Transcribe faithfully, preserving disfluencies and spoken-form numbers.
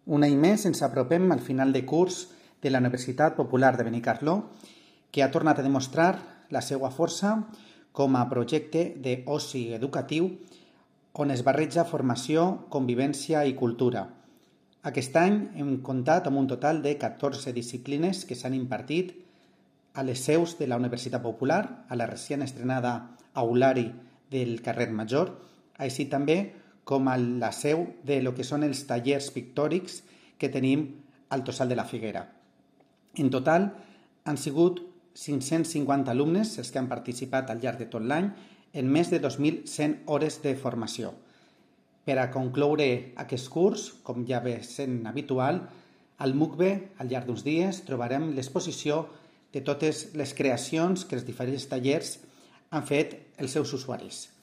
Un any més ens apropem al final de curs de la Universitat Popular de Benicarló, que ha tornat a demostrar la seva força com a projecte d'oci educatiu on es barreja formació, convivència i cultura. Aquest any hem comptat amb un total de catorze disciplines que s'han impartit a les seus de la Universitat Popular, a la recient estrenada aulari del carrer Major, així també com a la seu de lo que són els tallers pictòrics que tenim al Tossal de la Figuera. En total han sigut cinc-cents cinquanta alumnes els que han participat al llarg de tot l'any en més de dos mil cent hores de formació. Per a concloure aquest curs, com ja ve sent habitual, al MUCBE, al llarg d'uns dies, trobarem l'exposició de totes les creacions que els diferents tallers han fet els seus usuaris.